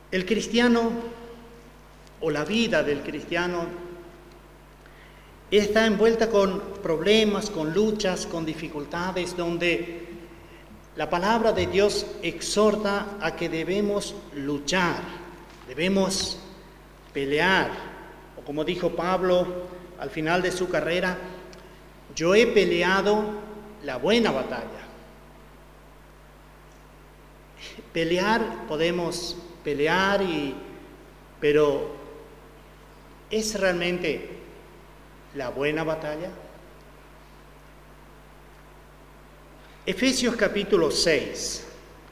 El cristiano o la vida del cristiano está envuelta con problemas, con luchas, con dificultades, donde la palabra de Dios exhorta a que debemos luchar, debemos pelear, o como dijo Pablo al final de su carrera, yo he peleado la buena batalla. Pelear, podemos pelear, pero ¿es realmente la buena batalla? Efesios capítulo 6.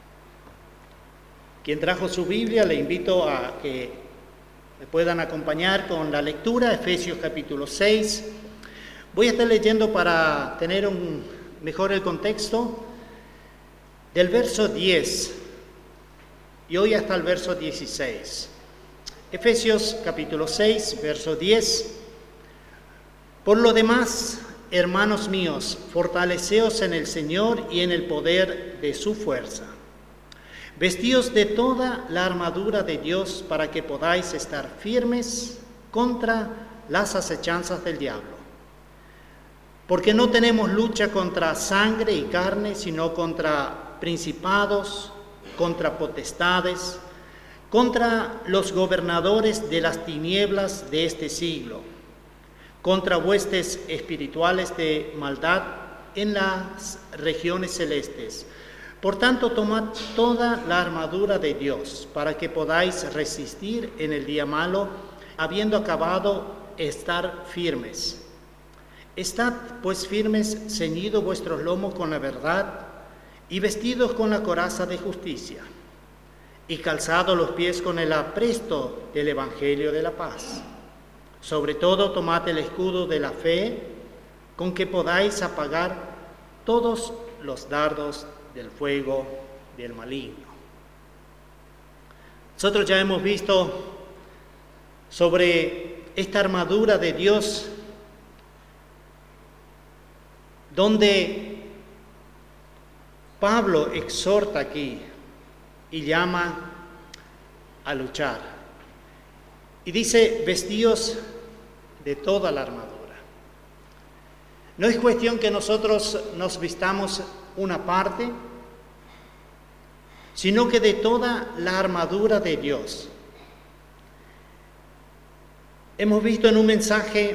Quien trajo su Biblia, le invito a que me puedan acompañar con la lectura. Efesios capítulo 6. Voy a estar leyendo para tener mejor el contexto del verso 10 y hoy hasta el verso 16. Efesios capítulo 6, verso 10. Por lo demás, hermanos míos, fortaleceos en el Señor y en el poder de su fuerza. Vestíos de toda la armadura de Dios para que podáis estar firmes contra las acechanzas del diablo. Porque no tenemos lucha contra sangre y carne, sino contra principados, contra potestades, contra los gobernadores de las tinieblas de este siglo, contra huestes espirituales de maldad en las regiones celestes. Por tanto, tomad toda la armadura de Dios, para que podáis resistir en el día malo, habiendo acabado estar firmes. Estad pues firmes, ceñidos vuestros lomos con la verdad, y vestidos con la coraza de justicia, y calzados los pies con el apresto del Evangelio de la paz. Sobre todo, tomad el escudo de la fe, con que podáis apagar todos los dardos del fuego del maligno. Nosotros ya hemos visto sobre esta armadura de Dios, donde Pablo exhorta aquí y llama a luchar. Y dice, vestíos de toda la armadura. No es cuestión que nosotros nos vistamos una parte, sino que de toda la armadura de Dios. Hemos visto en un mensaje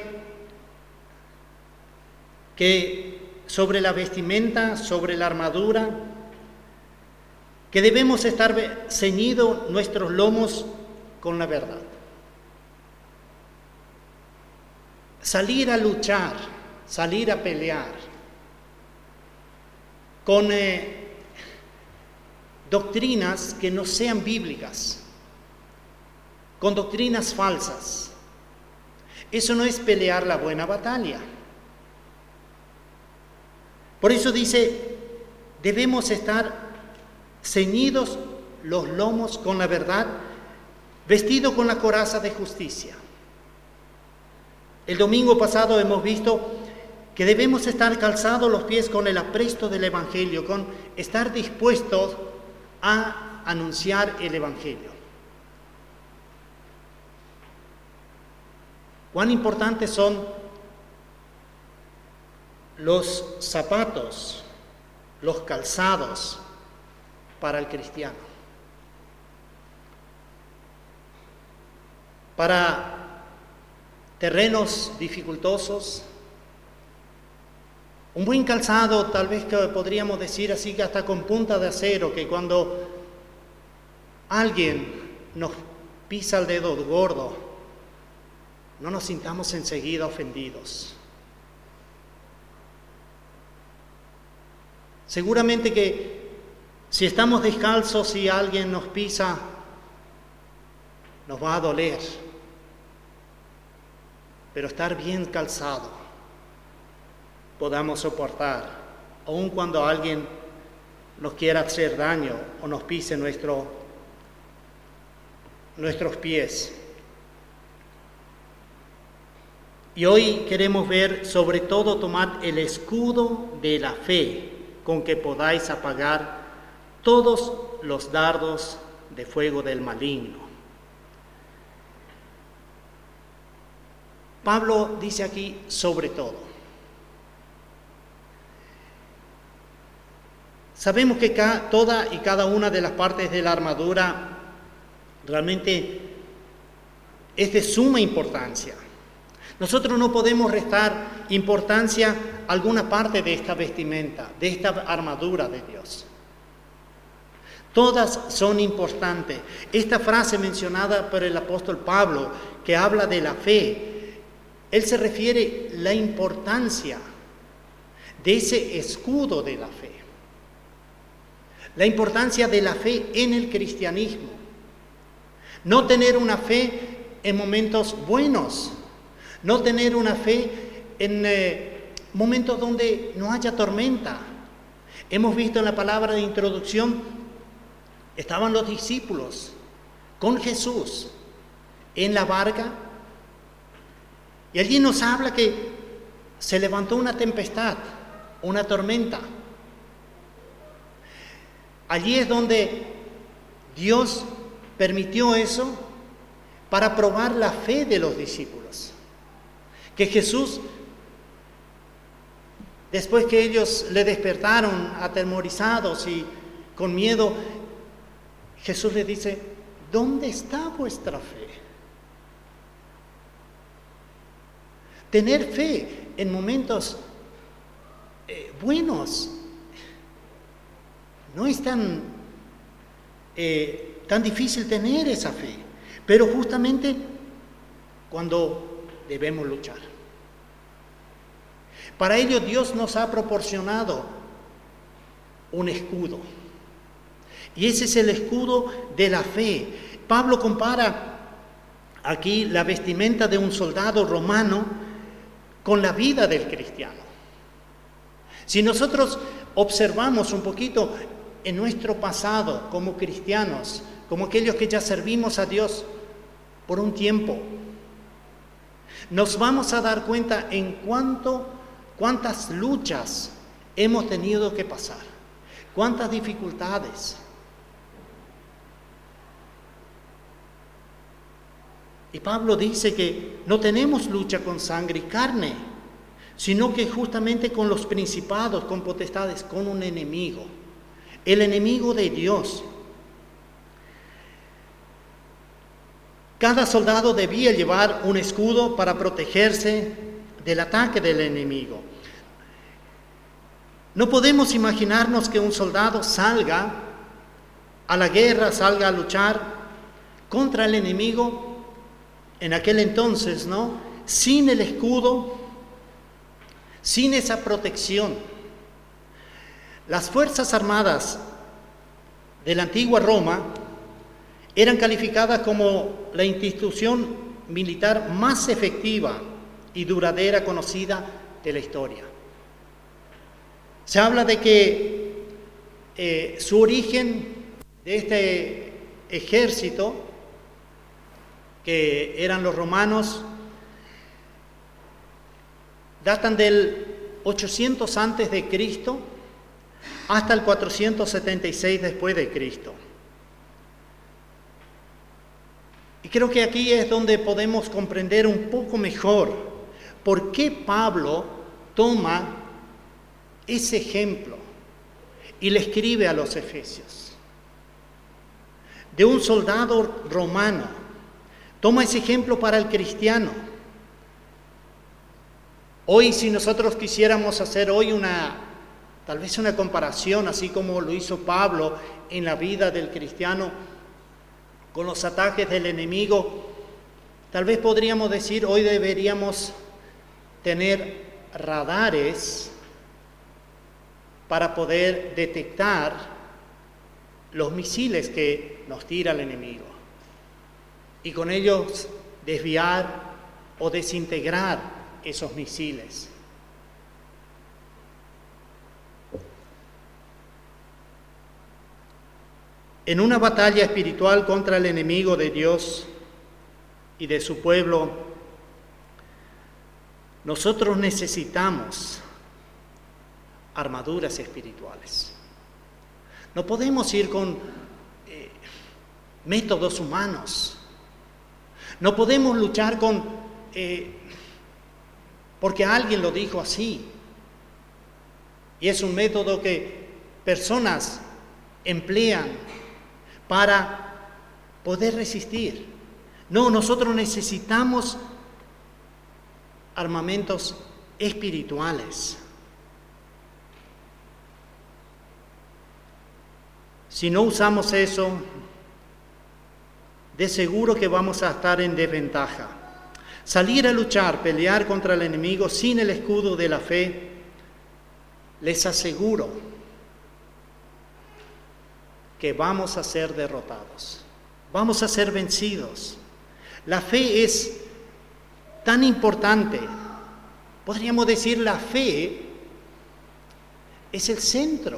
que sobre la vestimenta, sobre la armadura, que debemos estar ceñidos nuestros lomos con la verdad. Salir a luchar, salir a pelear con doctrinas que no sean bíblicas, con doctrinas falsas. Eso no es pelear la buena batalla. Por eso dice, debemos estar ceñidos los lomos con la verdad, vestidos con la coraza de justicia. El domingo pasado hemos visto que debemos estar calzados los pies con el apresto del Evangelio, con estar dispuestos a anunciar el Evangelio. Cuán importantes son los zapatos, los calzados para el cristiano. Para terrenos dificultosos, un buen calzado, tal vez que podríamos decir así, que hasta con punta de acero, que cuando alguien nos pisa el dedo gordo, no nos sintamos enseguida ofendidos. Seguramente que si estamos descalzos y alguien nos pisa, nos va a doler. Pero estar bien calzado, podamos soportar, aun cuando alguien nos quiera hacer daño o nos pise nuestros pies. Y hoy queremos ver, sobre todo, tomar el escudo de la fe, con que podáis apagar todos los dardos de fuego del maligno. Pablo dice aquí sobre todo. Sabemos que toda y cada una de las partes de la armadura realmente es de suma importancia. Nosotros no podemos restar importancia a alguna parte de esta vestimenta, de esta armadura de Dios. Todas son importantes. Esta frase mencionada por el apóstol Pablo, que habla de la fe, él se refiere a la importancia de ese escudo de la fe. La importancia de la fe en el cristianismo. No tener una fe en momentos buenos. No tener una fe en momentos donde no haya tormenta. Hemos visto en la palabra de introducción, estaban los discípulos con Jesús en la barca y allí nos habla que se levantó una tempestad, una tormenta. Allí es donde Dios permitió eso para probar la fe de los discípulos. Que Jesús, después que ellos le despertaron atemorizados y con miedo, Jesús les dice, ¿dónde está vuestra fe? Tener fe en momentos buenos no es tan difícil tener esa fe, pero justamente cuando debemos luchar. Para ello Dios nos ha proporcionado un escudo. Y ese es el escudo de la fe. Pablo compara aquí la vestimenta de un soldado romano con la vida del cristiano. Si nosotros observamos un poquito en nuestro pasado como cristianos, como aquellos que ya servimos a Dios por un tiempo, nos vamos a dar cuenta en cuántas luchas hemos tenido que pasar, cuántas dificultades. Y Pablo dice que no tenemos lucha con sangre y carne, sino que justamente con los principados, con potestades, con un enemigo, el enemigo de Dios. Cada soldado debía llevar un escudo para protegerse del ataque del enemigo. No podemos imaginarnos que un soldado salga a la guerra, salga a luchar contra el enemigo en aquel entonces, ¿no? Sin el escudo, sin esa protección. Las Fuerzas Armadas de la antigua Roma eran calificadas como la institución militar más efectiva y duradera conocida de la historia. Se habla de que su origen de este ejército, que eran los romanos, datan del 800 antes de Cristo hasta el 476 después de Cristo. Y creo que aquí es donde podemos comprender un poco mejor por qué Pablo toma ese ejemplo y le escribe a los efesios. De un soldado romano, toma ese ejemplo para el cristiano. Hoy, si nosotros quisiéramos hacer hoy tal vez una comparación, así como lo hizo Pablo en la vida del cristiano, con los ataques del enemigo, tal vez podríamos decir, hoy deberíamos tener radares para poder detectar los misiles que nos tira el enemigo y con ellos desviar o desintegrar esos misiles. En una batalla espiritual contra el enemigo de Dios y de su pueblo, nosotros necesitamos armaduras espirituales. No podemos ir con métodos humanos. No podemos luchar con porque alguien lo dijo así. Y es un método que personas emplean para poder resistir. No, nosotros necesitamos armamentos espirituales. Si no usamos eso, de seguro que vamos a estar en desventaja. Salir a luchar, pelear contra el enemigo sin el escudo de la fe, les aseguro que vamos a ser derrotados, vamos a ser vencidos. La fe es tan importante. Podríamos decir, la fe es el centro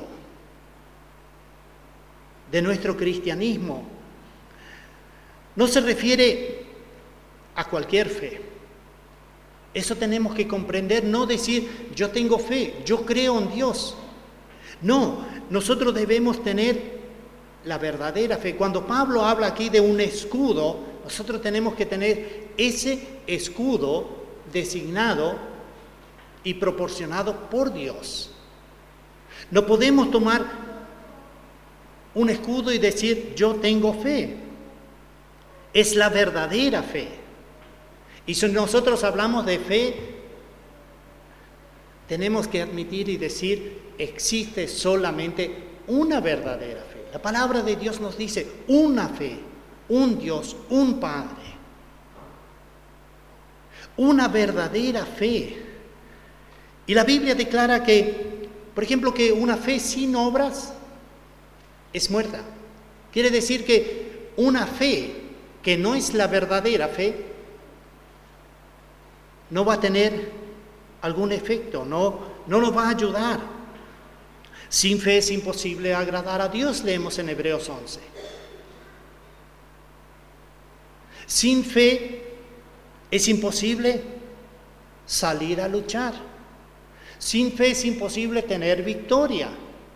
de nuestro cristianismo. No se refiere a cualquier fe. Eso tenemos que comprender, no decir yo tengo fe, yo creo en Dios. No, nosotros debemos tener la verdadera fe. Cuando Pablo habla aquí de un escudo, nosotros tenemos que tener ese escudo designado y proporcionado por Dios. No podemos tomar un escudo y decir yo tengo fe. Es la verdadera fe. Y si nosotros hablamos de fe, tenemos que admitir y decir existe solamente una verdadera fe. La palabra de Dios nos dice una fe, un Dios, un Padre. Una verdadera fe. Y la Biblia declara que, por ejemplo, que una fe sin obras es muerta. Quiere decir que una fe que no es la verdadera fe no va a tener algún efecto, no nos va a ayudar. Sin fe es imposible agradar a Dios, leemos en Hebreos 11. Sin fe es imposible salir a luchar. Sin fe es imposible tener victoria.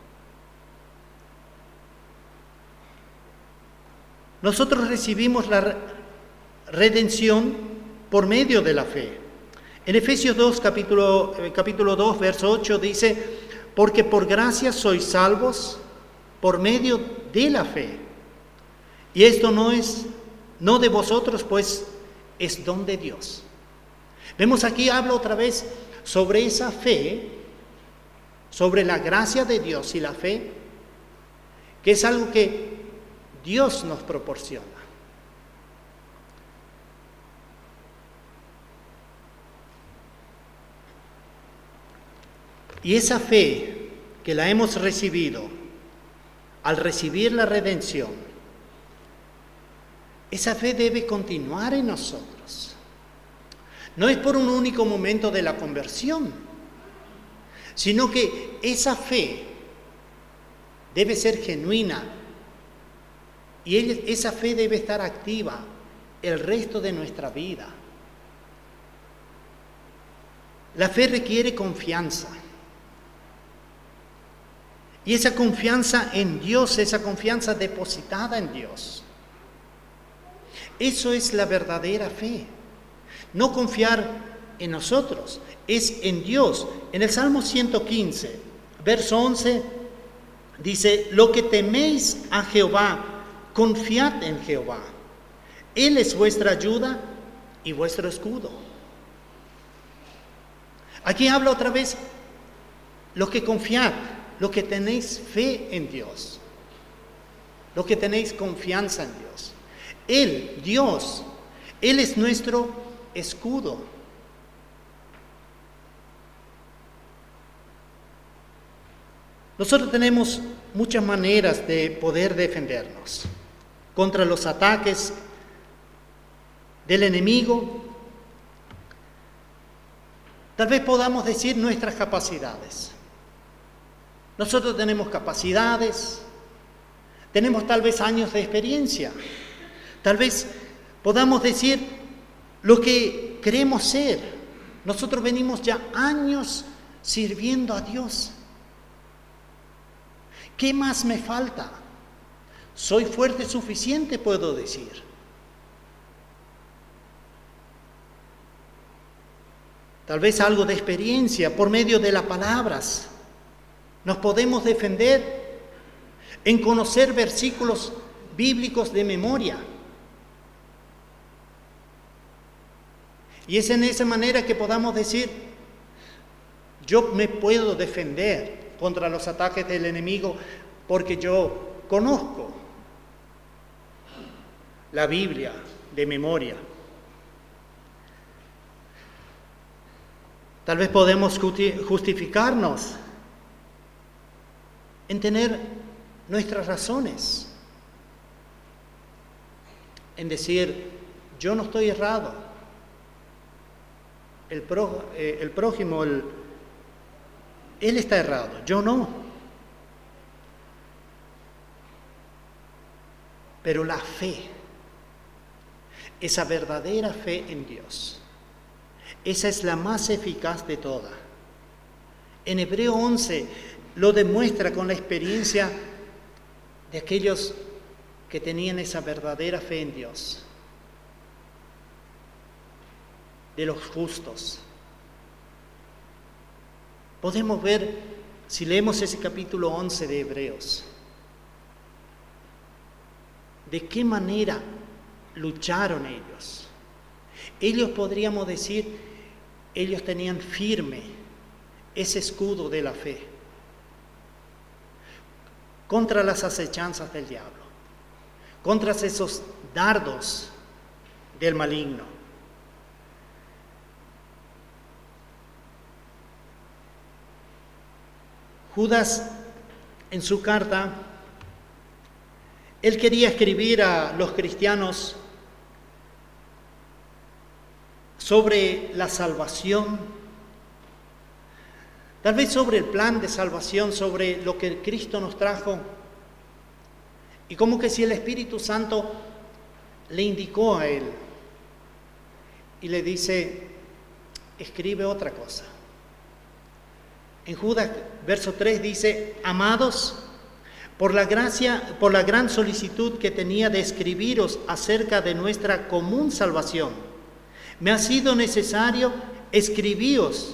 Nosotros recibimos la redención por medio de la fe. En Efesios 2, capítulo 2, verso 8 dice, porque por gracia sois salvos por medio de la fe. Y esto no de vosotros, pues es don de Dios. Vemos aquí, habla otra vez sobre esa fe, sobre la gracia de Dios y la fe, que es algo que Dios nos proporciona. Y esa fe que la hemos recibido, al recibir la redención, esa fe debe continuar en nosotros. No es por un único momento de la conversión, sino que esa fe debe ser genuina y esa fe debe estar activa el resto de nuestra vida. La fe requiere confianza. Y esa confianza en Dios, esa confianza depositada en Dios. Eso es la verdadera fe. No confiar en nosotros, es en Dios. En el Salmo 115, verso 11, dice, lo que teméis a Jehová, confiad en Jehová. Él es vuestra ayuda y vuestro escudo. Aquí habla otra vez, lo que confiad, lo que tenéis fe en Dios, lo que tenéis confianza en Dios. Él, Dios, Él es nuestro escudo. Nosotros tenemos muchas maneras de poder defendernos contra los ataques del enemigo. Tal vez podamos decir nuestras capacidades. Nosotros tenemos capacidades, tenemos tal vez años de experiencia, tal vez podamos decir lo que queremos ser. Nosotros venimos ya años sirviendo a Dios. ¿Qué más me falta? Soy fuerte suficiente, puedo decir. tal vez algo de experiencia por medio de las palabras. Nos podemos defender en conocer versículos bíblicos de memoria. Y es en esa manera que podamos decir, yo me puedo defender contra los ataques del enemigo porque yo conozco la Biblia de memoria. Tal vez podemos justificarnos en tener nuestras razones, en decir, yo no estoy errado, el prójimo, él está errado, yo no. Pero la fe, esa verdadera fe en Dios, esa es la más eficaz de todas. En Hebreo 11 lo demuestra con la experiencia de aquellos que tenían esa verdadera fe en Dios, de los justos. Podemos ver, si leemos ese capítulo 11 de Hebreos, de qué manera lucharon ellos. Ellos, podríamos decir, ellos tenían firme ese escudo de la fe contra las acechanzas del diablo, contra esos dardos del maligno. Judas, en su carta, él quería escribir a los cristianos sobre la salvación, tal vez sobre el plan de salvación, sobre lo que Cristo nos trajo, y como que si el Espíritu Santo le indicó a él y le dice, escribe otra cosa. En Judas, verso 3 dice, amados, por la gracia, por la gran solicitud que tenía de escribiros acerca de nuestra común salvación, me ha sido necesario escribiros,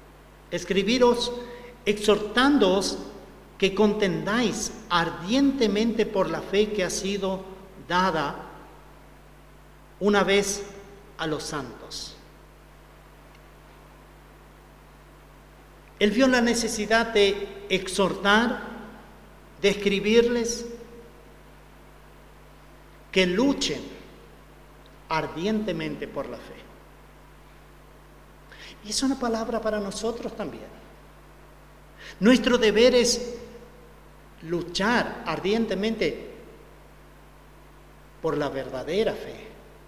exhortándoos que contendáis ardientemente por la fe que ha sido dada una vez a los santos. Él vio la necesidad de exhortar, de escribirles que luchen ardientemente por la fe. Y es una palabra para nosotros también. Nuestro deber es luchar ardientemente por la verdadera fe.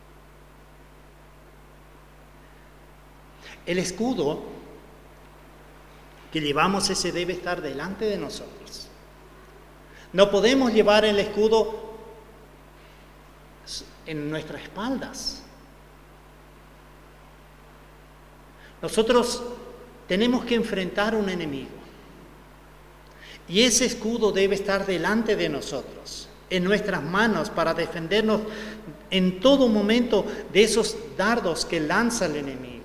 El escudo que llevamos, ese debe estar delante de nosotros. No podemos llevar el escudo en nuestras espaldas. Nosotros tenemos que enfrentar un enemigo. Y ese escudo debe estar delante de nosotros, en nuestras manos, para defendernos en todo momento de esos dardos que lanza el enemigo.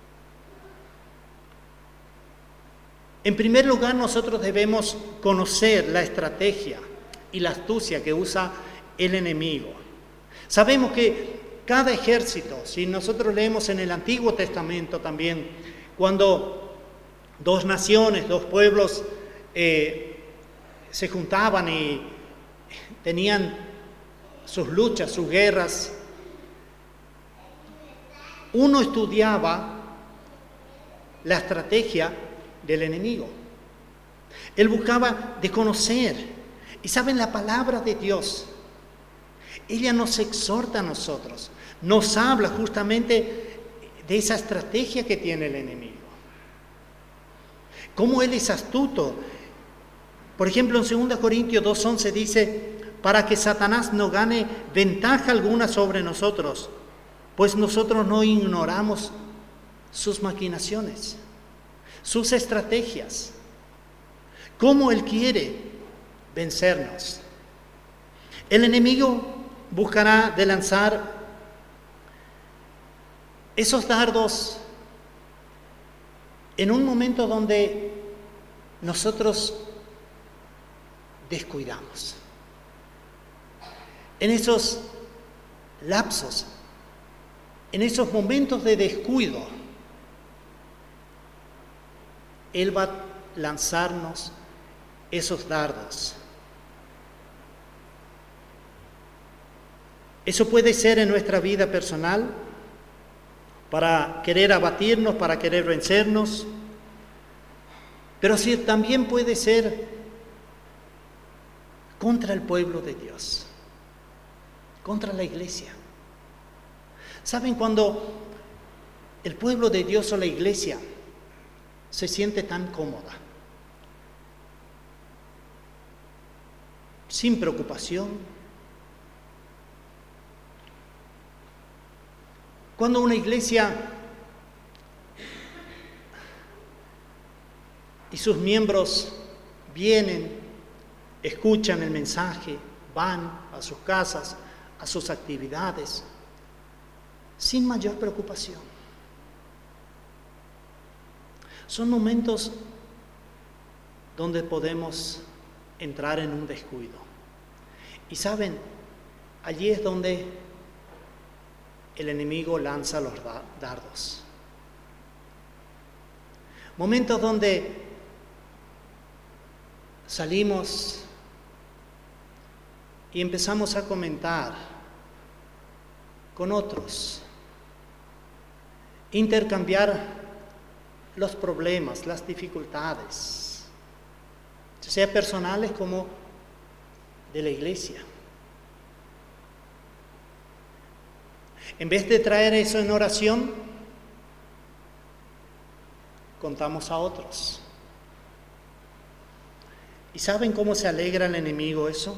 En primer lugar, nosotros debemos conocer la estrategia y la astucia que usa el enemigo. Sabemos que cada ejército, si nosotros leemos en el Antiguo Testamento también, cuando dos naciones, dos pueblos se juntaban y tenían sus luchas, sus guerras, uno estudiaba la estrategia del enemigo. Él buscaba de conocer. Y saben, la palabra de Dios, ella nos exhorta a nosotros, nos habla justamente de esa estrategia que tiene el enemigo. Cómo él es astuto. Por ejemplo, en 2 Corintios 2:11 dice, para que Satanás no gane ventaja alguna sobre nosotros, pues nosotros no ignoramos sus maquinaciones, sus estrategias, cómo él quiere vencernos. El enemigo buscará de lanzar esos dardos en un momento donde nosotros descuidamos. En esos lapsos, en esos momentos de descuido, Él va a lanzarnos esos dardos. Eso puede ser en nuestra vida personal, para querer abatirnos, para querer vencernos, pero sí, también puede ser contra el pueblo de Dios, contra la iglesia. ¿Saben cuando el pueblo de Dios o la iglesia se siente tan cómoda, sin preocupación? Cuando una iglesia y sus miembros vienen, escuchan el mensaje, van a sus casas, a sus actividades, sin mayor preocupación. Son momentos donde podemos entrar en un descuido. Y saben, allí es donde el enemigo lanza los dardos. Momentos donde salimos y empezamos a comentar con otros, intercambiar los problemas, las dificultades, sea personales como de la iglesia. En vez de traer eso en oración, contamos a otros. ¿Y saben cómo se alegra el enemigo eso?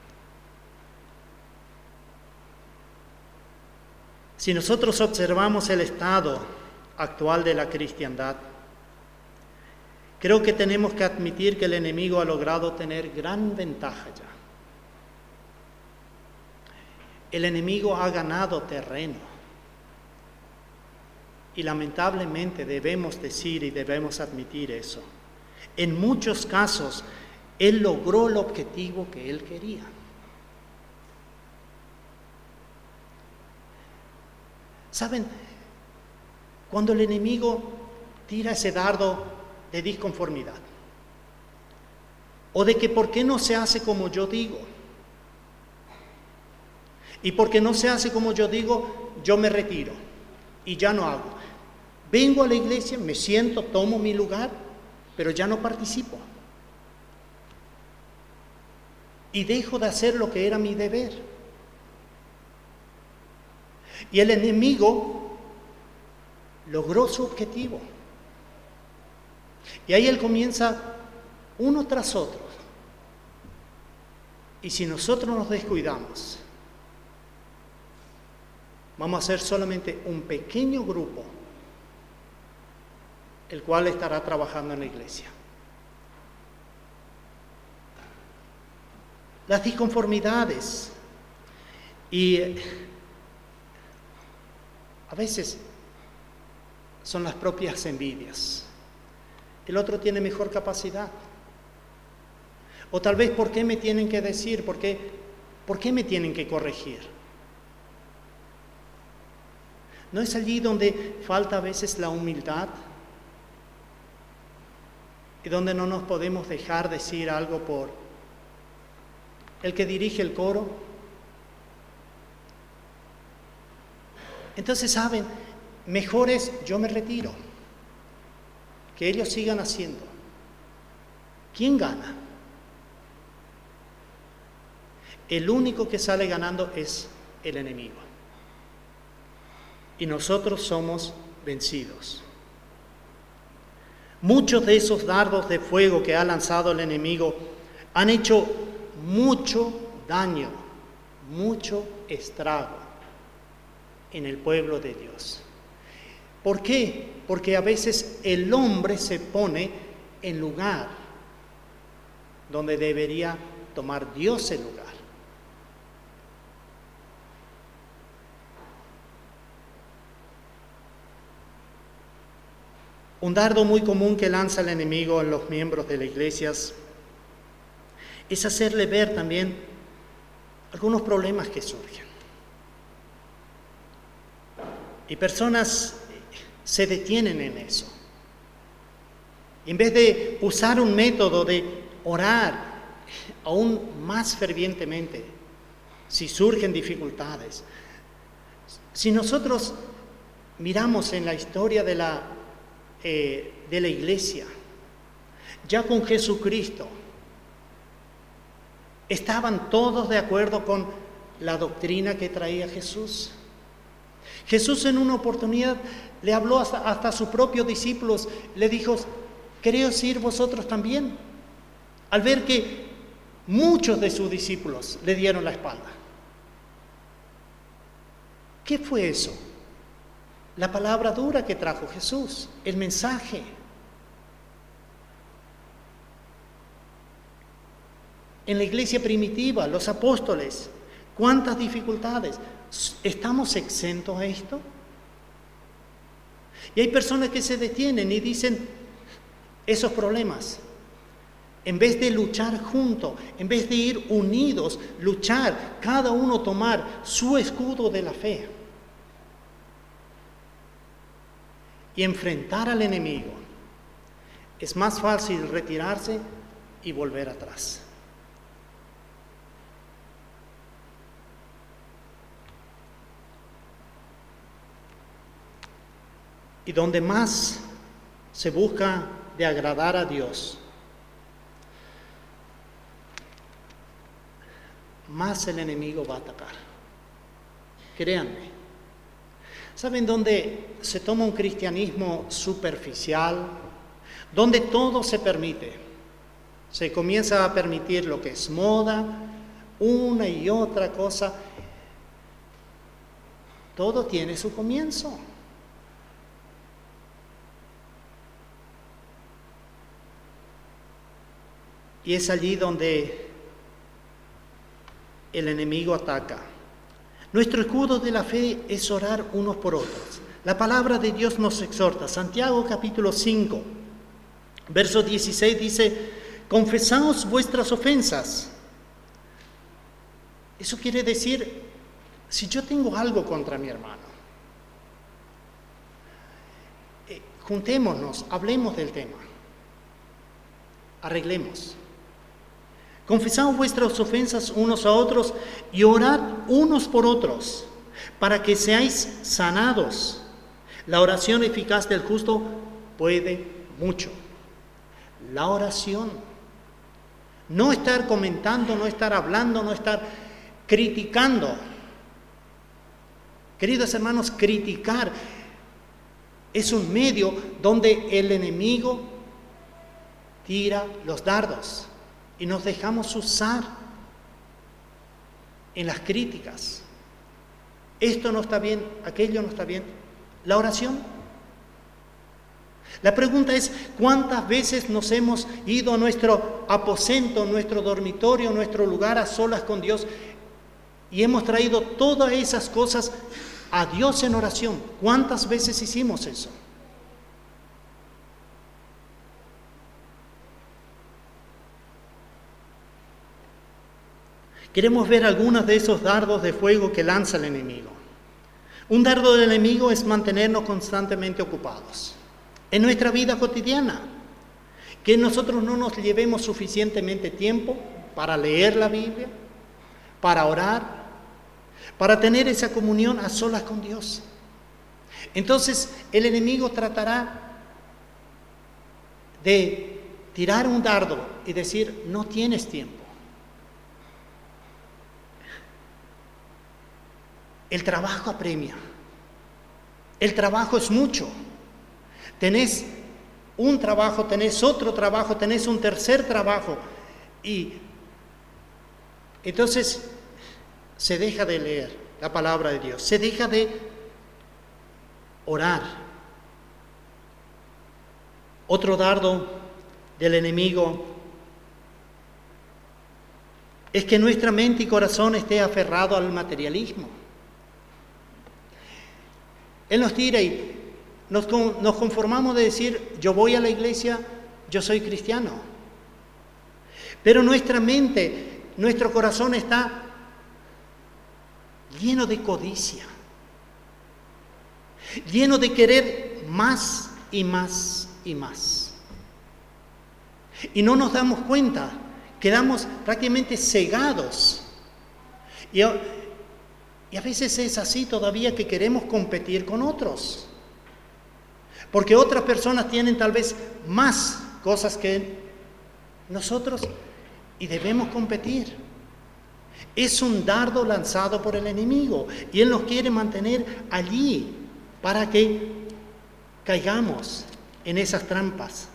Si nosotros observamos el estado actual de la cristiandad, creo que tenemos que admitir que el enemigo ha logrado tener gran ventaja ya. El enemigo ha ganado terreno y lamentablemente debemos decir y debemos admitir eso. En muchos casos, él logró el objetivo que él quería. ¿Saben? Cuando el enemigo tira ese dardo de disconformidad o de que ¿por qué no se hace como yo digo? Y porque no se hace como yo digo, yo me retiro y ya no hago. Vengo a la iglesia, me siento, tomo mi lugar, pero ya no participo. Y dejo de hacer lo que era mi deber. Y el enemigo logró su objetivo. Y ahí él comienza uno tras otro. Y si nosotros nos descuidamos, vamos a ser solamente un pequeño grupo el cual estará trabajando en la iglesia. Las disconformidades y a veces son las propias envidias. El otro tiene mejor capacidad. O tal vez, ¿por qué me tienen que decir? ¿Por qué me tienen que corregir? ¿No es allí donde falta a veces la humildad? Y donde no nos podemos dejar decir algo por el que dirige el coro. Entonces, ¿saben? Mejor es yo me retiro, que ellos sigan haciendo. ¿Quién gana? El único que sale ganando es el enemigo. Y nosotros somos vencidos. Muchos de esos dardos de fuego que ha lanzado el enemigo han hecho mucho daño, mucho estrago en el pueblo de Dios. ¿Por qué? Porque a veces el hombre se pone en lugar donde debería tomar Dios el lugar. Un dardo muy común que lanza el enemigo en los miembros de las iglesias es hacerle ver también algunos problemas que surgen. Y personas se detienen en eso. En vez de usar un método de orar aún más fervientemente, si surgen dificultades. Si nosotros miramos en la historia de la iglesia, ya con Jesucristo, estaban todos de acuerdo con la doctrina que traía Jesús. Jesús en una oportunidad le habló hasta a sus propios discípulos, le dijo: ¿queréis ir vosotros también? Al ver que muchos de sus discípulos le dieron la espalda. ¿Qué fue eso? La palabra dura que trajo Jesús, el mensaje. En la iglesia primitiva, los apóstoles, ¿cuántas dificultades? ¿Estamos exentos a esto? Y hay personas que se detienen y dicen esos problemas. En vez de luchar juntos, en vez de ir unidos, luchar, cada uno tomar su escudo de la fe y enfrentar al enemigo, es más fácil retirarse y volver atrás. Y donde más se busca de agradar a Dios, más el enemigo va a atacar. Créanme. ¿Saben dónde se toma un cristianismo superficial? Donde todo se permite. Se comienza a permitir lo que es moda, una y otra cosa. Todo tiene su comienzo. Y es allí donde el enemigo ataca. Nuestro escudo de la fe es orar unos por otros. La palabra de Dios nos exhorta. Santiago capítulo 5, verso 16 dice: confesaos vuestras ofensas. Eso quiere decir, si yo tengo algo contra mi hermano, juntémonos, hablemos del tema, arreglemos. Confesad vuestras ofensas unos a otros y orad unos por otros, para que seáis sanados. La oración eficaz del justo puede mucho. La oración. No estar comentando, no estar hablando, no estar criticando. Queridos hermanos, criticar es un medio donde el enemigo tira los dardos. Y nos dejamos usar en las críticas. Esto no está bien, aquello no está bien. La oración. La pregunta es, ¿cuántas veces nos hemos ido a nuestro aposento, nuestro dormitorio, nuestro lugar a solas con Dios y hemos traído todas esas cosas a Dios en oración? ¿Cuántas veces hicimos eso? Queremos ver algunos de esos dardos de fuego que lanza el enemigo. Un dardo del enemigo es mantenernos constantemente ocupados en nuestra vida cotidiana. Que nosotros no nos llevemos suficientemente tiempo para leer la Biblia, para orar, para tener esa comunión a solas con Dios. Entonces el enemigo tratará de tirar un dardo y decir: no tienes tiempo. El trabajo apremia. El trabajo es mucho. Tenés un trabajo, tenés otro trabajo, tenés un tercer trabajo. Y entonces se deja de leer la palabra de Dios, se deja de orar. Otro dardo del enemigo es que nuestra mente y corazón esté aferrado al materialismo. Él nos tira y nos conformamos de decir, yo voy a la iglesia, yo soy cristiano. Pero nuestra mente, nuestro corazón está lleno de codicia, lleno de querer más y más y más. Y no nos damos cuenta, quedamos prácticamente cegados. Y a veces es así todavía que queremos competir con otros. Porque otras personas tienen tal vez más cosas que nosotros y debemos competir. Es un dardo lanzado por el enemigo y él nos quiere mantener allí para que caigamos en esas trampas.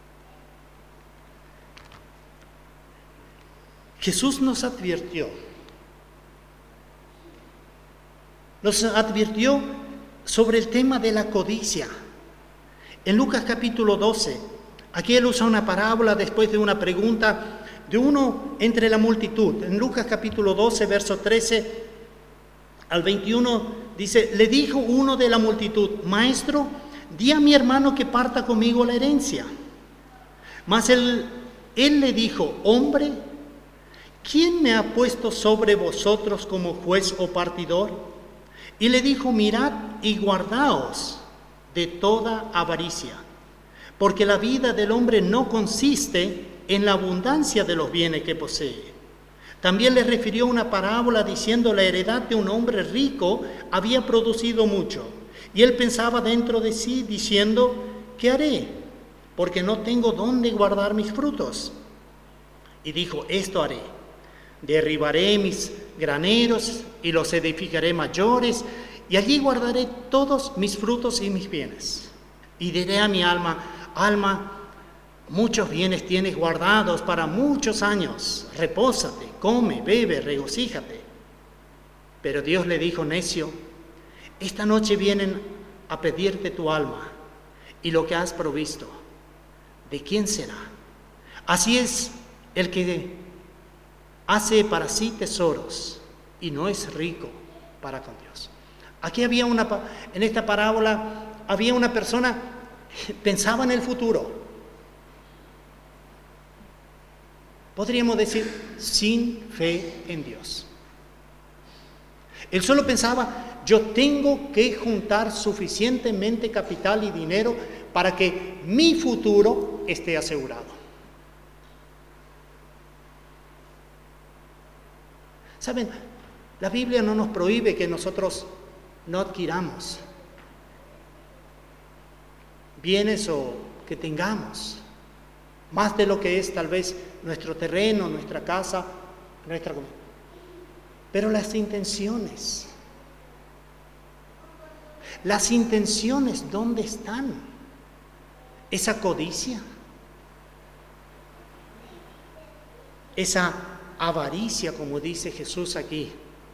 Jesús nos advirtió sobre el tema de la codicia. En Lucas capítulo 12, aquí él usa una parábola después de una pregunta de uno entre la multitud. En Lucas capítulo 12, verso 13 al 21, dice, le dijo uno de la multitud, maestro, di a mi hermano que parta conmigo la herencia. Mas él le dijo, hombre, ¿quién me ha puesto sobre vosotros como juez o partidor? Y le dijo, mirad y guardaos de toda avaricia, porque la vida del hombre no consiste en la abundancia de los bienes que posee. También le refirió una parábola diciendo, la heredad de un hombre rico había producido mucho, y él pensaba dentro de sí diciendo, ¿qué haré? Porque no tengo dónde guardar mis frutos. Y dijo, esto haré, derribaré mis graneros y los edificaré mayores, y allí guardaré todos mis frutos y mis bienes. Y diré a mi alma, alma, muchos bienes tienes guardados para muchos años, repósate, come, bebe, regocíjate. Pero Dios le dijo, necio, esta noche vienen a pedirte tu alma, y lo que has provisto, ¿de quién será? Así es el que hace para sí tesoros y no es rico para con Dios. Aquí en esta parábola había una persona que pensaba en el futuro. Podríamos decir, sin fe en Dios. Él solo pensaba, yo tengo que juntar suficientemente capital y dinero para que mi futuro esté asegurado. ¿Saben? La Biblia no nos prohíbe que nosotros no adquiramos bienes o que tengamos más de lo que es tal vez nuestro terreno, nuestra casa, pero las intenciones, ¿dónde están? Esa codicia, esa avaricia, como dice Jesús aquí.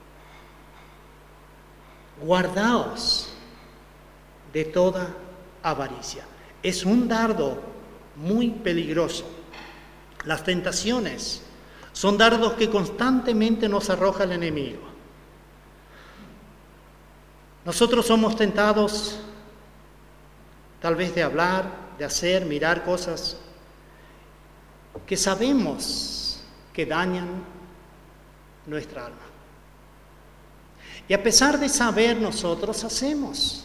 Guardaos de toda avaricia. Es un dardo muy peligroso. Las tentaciones son dardos que constantemente nos arroja el enemigo. Nosotros somos tentados tal vez de hablar, de hacer, mirar cosas que sabemos que dañan nuestra alma. Y a pesar de saber, nosotros hacemos.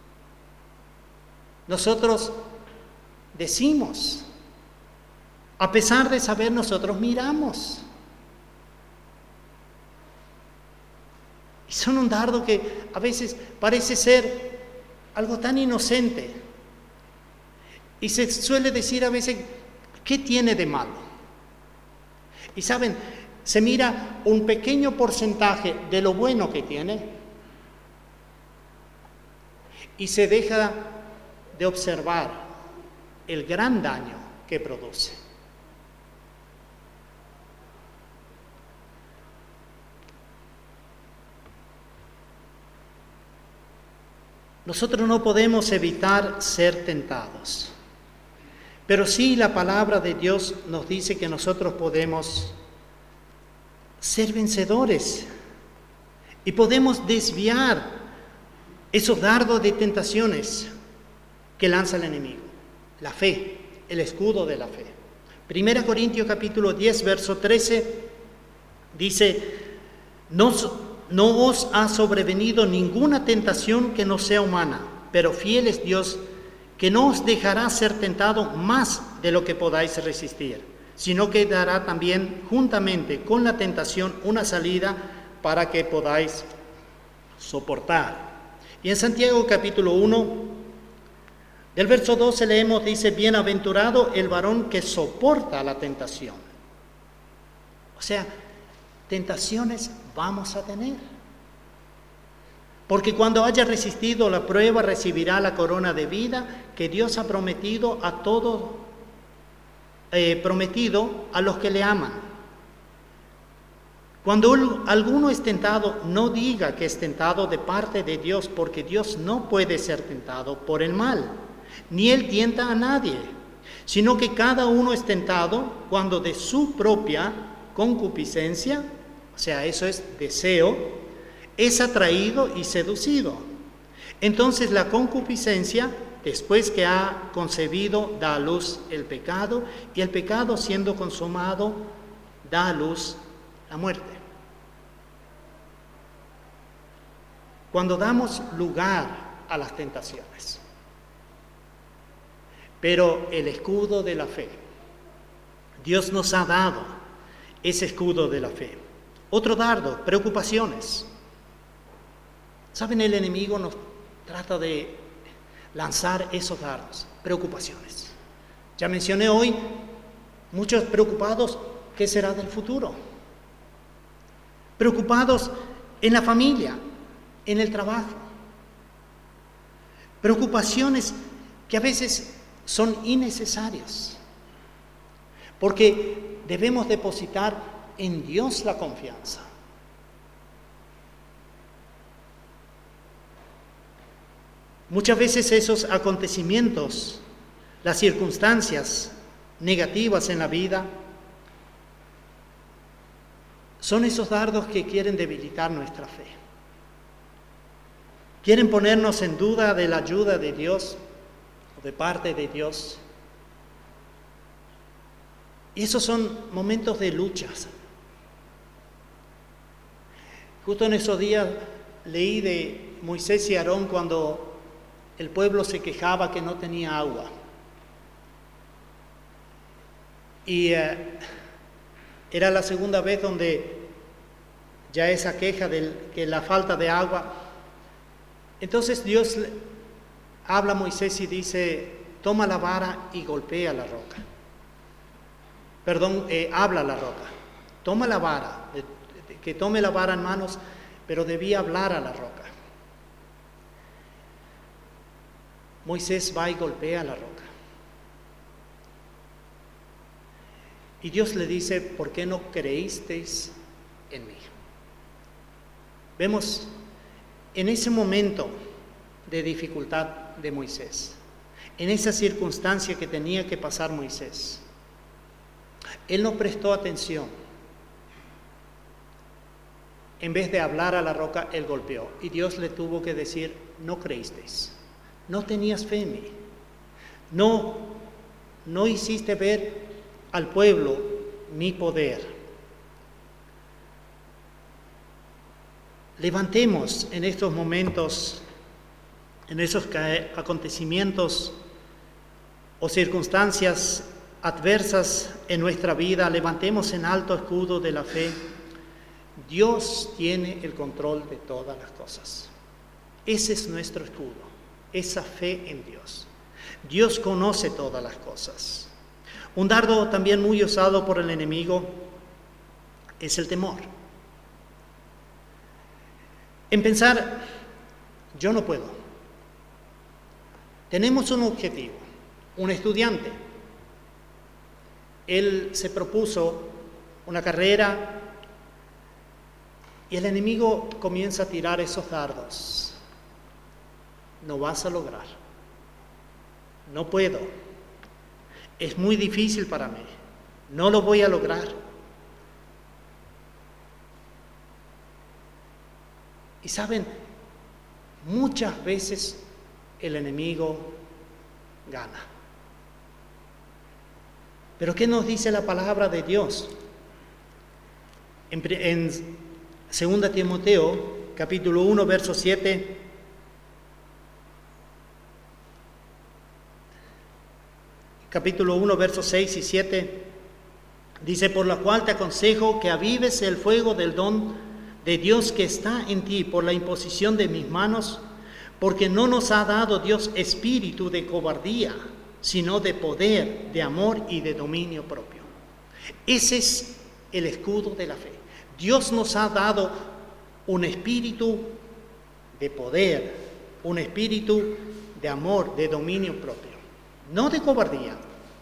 Nosotros decimos. A pesar de saber, nosotros miramos. Y son un dardo que a veces parece ser algo tan inocente. Y se suele decir a veces, ¿qué tiene de malo? Y saben, se mira un pequeño porcentaje de lo bueno que tiene y se deja de observar el gran daño que produce. Nosotros no podemos evitar ser tentados, pero sí la palabra de Dios nos dice que nosotros podemos ser vencedores y podemos desviar esos dardos de tentaciones. que lanza el enemigo. La fe, el escudo de la fe. 1 Corintios capítulo 10, verso 13, dice, no os ha sobrevenido ninguna tentación que no sea humana, pero fiel es Dios, que no os dejará ser tentado más de lo que podáis resistir, sino que dará también juntamente con la tentación una salida para que podáis soportar. Y en Santiago capítulo 1, del verso 12 leemos, dice, bienaventurado el varón que soporta la tentación. O sea, tentaciones vamos a tener. Porque cuando haya resistido la prueba, recibirá la corona de vida que Dios ha prometido a todos, prometido a los que le aman. Cuando alguno es tentado, no diga que es tentado de parte de Dios, porque Dios no puede ser tentado por el mal, ni Él tienta a nadie, sino que cada uno es tentado cuando de su propia concupiscencia, o sea, eso es deseo, es atraído y seducido. Entonces la concupiscencia, después que ha concebido, da a luz el pecado, y el pecado siendo consumado, da a luz la muerte. Cuando damos lugar a las tentaciones, pero el escudo de la fe, Dios nos ha dado ese escudo de la fe. Otro dardo, preocupaciones. ¿Saben? El enemigo nos trata de lanzar esos dardos, preocupaciones. Ya mencioné hoy, muchos preocupados, ¿qué será del futuro? Preocupados en la familia, en el trabajo. Preocupaciones que a veces son innecesarias, porque debemos depositar en Dios la confianza. Muchas veces esos acontecimientos, las circunstancias negativas en la vida, son esos dardos que quieren debilitar nuestra fe. Quieren ponernos en duda de la ayuda de Dios, o de parte de Dios. Y esos son momentos de luchas. Justo en esos días leí de Moisés y Aarón cuando el pueblo se quejaba que no tenía agua. Y era la segunda vez donde ya esa queja de que la falta de agua. Entonces Dios habla a Moisés y dice, toma la vara y golpea la roca. Habla a la roca. Toma la vara, que tome la vara en manos, pero debía hablar a la roca. Moisés va y golpea la roca. Y Dios le dice, ¿por qué no creísteis en mí? Vemos en ese momento de dificultad de Moisés, en esa circunstancia que tenía que pasar Moisés, él no prestó atención. En vez de hablar a la roca, él golpeó. Y Dios le tuvo que decir, no creísteis. No tenías fe en mí. No hiciste ver al pueblo mi poder. Levantemos en estos momentos, en esos acontecimientos o circunstancias adversas en nuestra vida, levantemos en alto escudo de la fe. Dios tiene el control de todas las cosas. Ese es nuestro escudo. Esa fe en Dios. Dios conoce todas las cosas. Un dardo también muy usado por el enemigo es el temor. En pensar, yo no puedo. Tenemos un objetivo, un estudiante. Él se propuso una carrera y el enemigo comienza a tirar esos dardos. No vas a lograr. No puedo. Es muy difícil para mí. No lo voy a lograr. Y saben, muchas veces el enemigo gana. Pero ¿qué nos dice la palabra de Dios? En 2 Timoteo, capítulo 1, verso 7, capítulo 1, versos 6 y 7, dice: por lo cual te aconsejo que avives el fuego del don de Dios que está en ti por la imposición de mis manos, porque no nos ha dado Dios espíritu de cobardía, sino de poder, de amor y de dominio propio. Ese es el escudo de la fe. Dios nos ha dado un espíritu de poder, un espíritu de amor, de dominio propio, no de cobardía.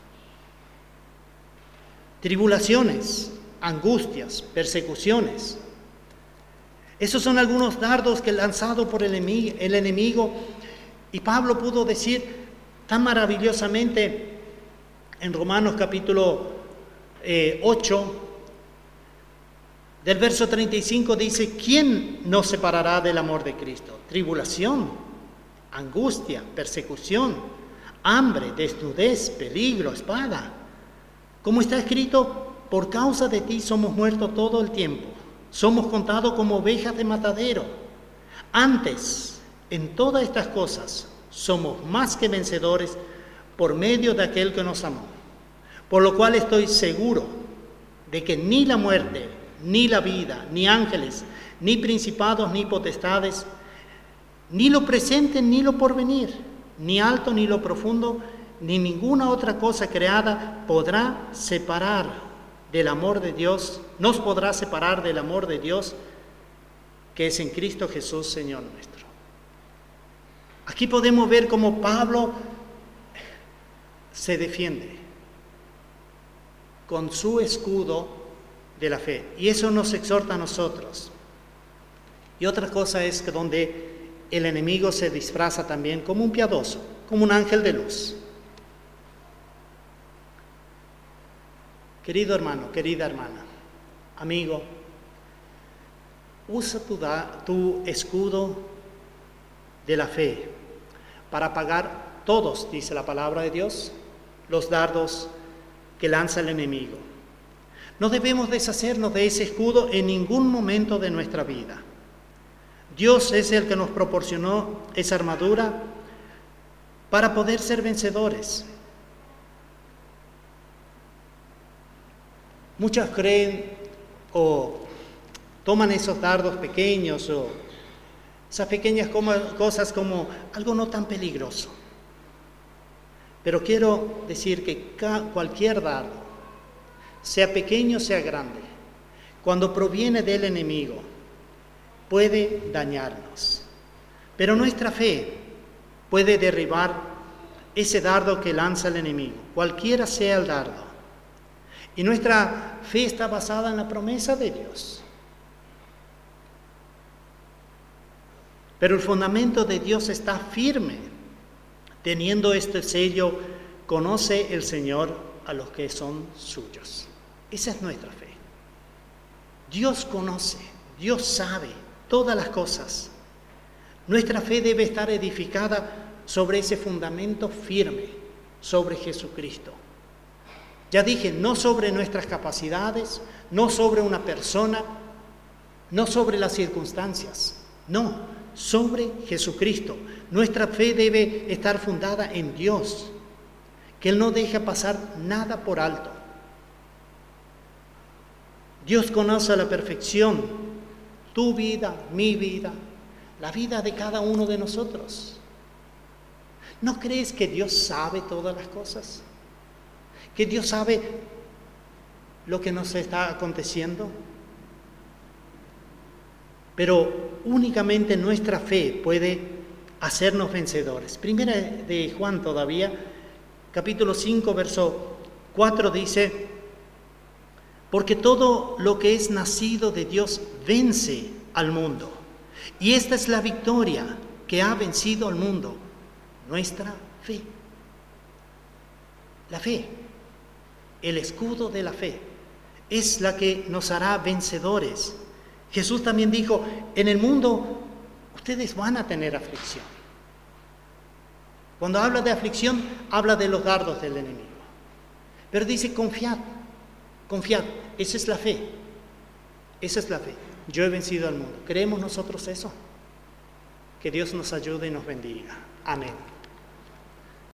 Tribulaciones, angustias, persecuciones. Esos son algunos dardos que lanzado por el enemigo. Y Pablo pudo decir tan maravillosamente en Romanos capítulo 8, del verso 35, dice: ¿quién nos separará del amor de Cristo? Tribulación, angustia, persecución, hambre, desnudez, peligro, espada. Como está escrito: por causa de ti somos muertos todo el tiempo, somos contados como ovejas de matadero. Antes, en todas estas cosas, somos más que vencedores por medio de aquel que nos amó. Por lo cual estoy seguro de que ni la muerte, ni la vida, ni ángeles, ni principados, ni potestades, ni lo presente, ni lo porvenir, ni alto, ni lo profundo, ni ninguna otra cosa creada podrá separar del amor de Dios, nos podrá separar del amor de Dios que es en Cristo Jesús, Señor nuestro. Aquí podemos ver cómo Pablo se defiende con su escudo de la fe, y eso nos exhorta a nosotros. Y otra cosa es que donde el enemigo se disfraza también como un piadoso, como un ángel de luz. Querido hermano, querida hermana, amigo, usa tu escudo de la fe para apagar todos, dice la palabra de Dios, los dardos que lanza el enemigo. No debemos deshacernos de ese escudo en ningún momento de nuestra vida. Dios es el que nos proporcionó esa armadura para poder ser vencedores. Muchos creen o toman esos dardos pequeños o esas pequeñas cosas como algo no tan peligroso. Pero quiero decir que cualquier dardo, sea pequeño, sea grande, cuando proviene del enemigo, puede dañarnos. Pero nuestra fe puede derribar ese dardo que lanza el enemigo, cualquiera sea el dardo. Y nuestra fe está basada en la promesa de Dios. Pero el fundamento de Dios está firme. Teniendo este sello, conoce el Señor a los que son suyos. Esa es nuestra fe. Dios conoce, Dios sabe todas las cosas. Nuestra fe debe estar edificada sobre ese fundamento firme, sobre Jesucristo. Ya dije, no sobre nuestras capacidades, no sobre una persona, no sobre las circunstancias, no, sobre Jesucristo. Nuestra fe debe estar fundada en Dios, que Él no deja pasar nada por alto. Dios conoce a la perfección tu vida, mi vida, la vida de cada uno de nosotros. ¿No crees que Dios sabe todas las cosas? ¿Que Dios sabe lo que nos está aconteciendo? Pero únicamente nuestra fe puede hacernos vencedores. Primera de Juan todavía, capítulo 5, verso 4 dice: porque todo lo que es nacido de Dios vence al mundo. Y esta es la victoria que ha vencido al mundo, nuestra fe. La fe, el escudo de la fe, es la que nos hará vencedores. Jesús también dijo: en el mundo ustedes van a tener aflicción. Cuando habla de aflicción, habla de los dardos del enemigo. Pero dice confiad, confiad. Esa es la fe. Esa es la fe. Yo he vencido al mundo. ¿Creemos nosotros eso? Que Dios nos ayude y nos bendiga. Amén.